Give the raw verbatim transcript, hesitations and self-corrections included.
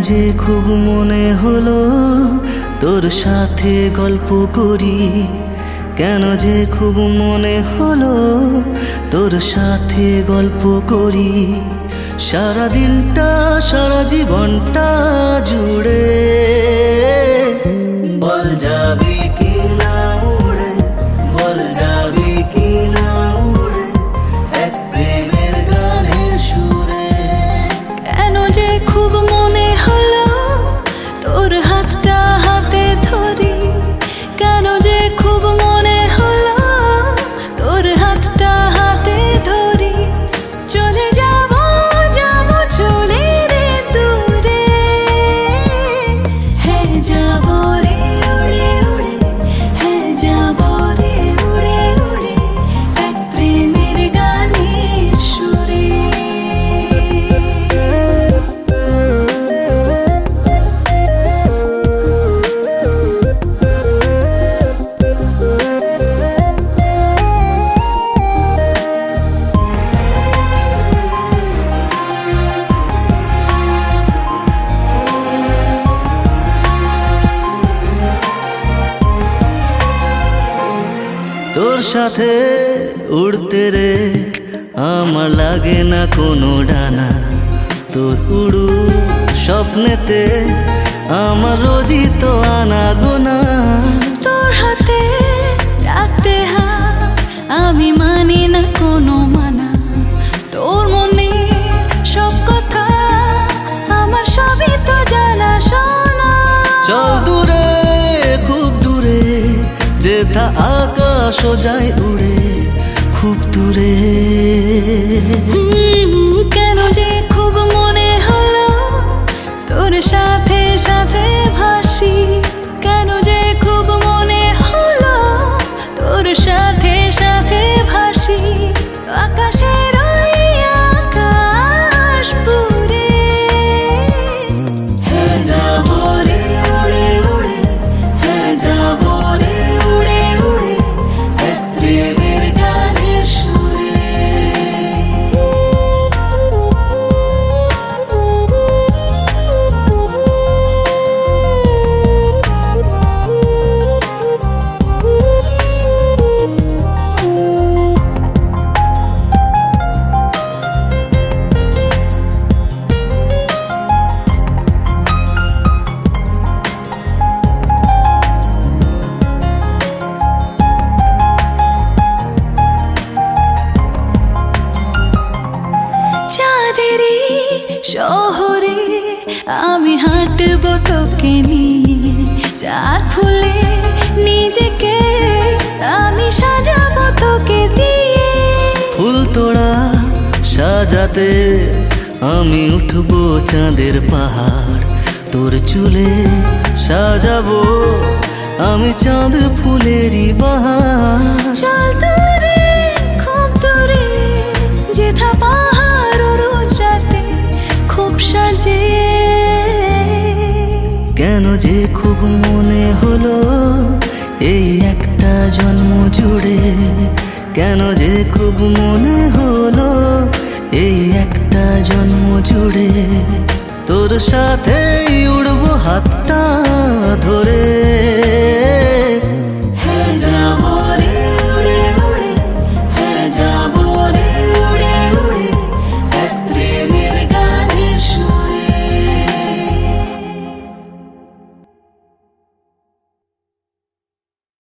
যে খুব মনে হলো তোর সাথে গল্প করি, কেন যে খুব মনে হলো তোর সাথে গল্প করি। সারা দিনটা সারা জীবনটা জুড়ে বল যাবি কি না উড়ে, বল যাবি কি না উড়ে এক প্রেমের গানের সুরে। কেন যে খুব মনে হলো তোর হাতটা হাতে ধরি, কেন যে খুব মনে হলো তোর হাতটা হাতে ধরি। চলে যাব যাব চলে রে দূরে, হ্যাঁ যাব রে উড়ে উড়ে, হ্যাঁ যাব রে উড়ে উড়ে এক প্রেমের গানের সুরে। তোর সাথে উড়তে রে আমার লাগে না কোনো ডানা, তোর উড়ু স্বপ্নেতে আমার রোজই তো আনা গোনা। তোর হাতে রাখতে হাত আমি মানি না কোনো মানা, তোর মনে সব কথা আমার সবই তো জানা শোনা। চল দূরে খুব দূরে যেথা আকাশও যায় উড়ে খুব দূরে। কেন যে খুব মনে হলো তোর সাথে সাথে ভাসি, কেন যে খুব মনে হলো তোর সাথে সাথে ভাসি। আকাশের ওই আকাশ পুরে, হ্যাঁ যাব রে উড়ে উড়ে, হ্যাঁ যাব রে উড়ে উড়ে এক প্রেমের গানের সুরে। চাঁদেরই শহরে আমি হাঁটবো তোকে নিয়ে, চাঁদ খুলে নিজেকে আমি সাজাবো তোকে দিয়ে। ফুল তোড়া সাজাতে আমি উঠবো চাঁদের পাহাড়, তোর চুলে সাজাবো আমি চাঁদ ফুলেরই বাহার। চল দূরে খুব দূরে যেথা পাহাড় রোজ রাতে খুব সাজে। কেন যে খুব মনে হলো এই একটা জন্ম জুড়ে, কেন যে খুব মনে হলো এই একটা জন্ম জুড়ে। তোর সাথেই উড়বো হাতটা ধরে।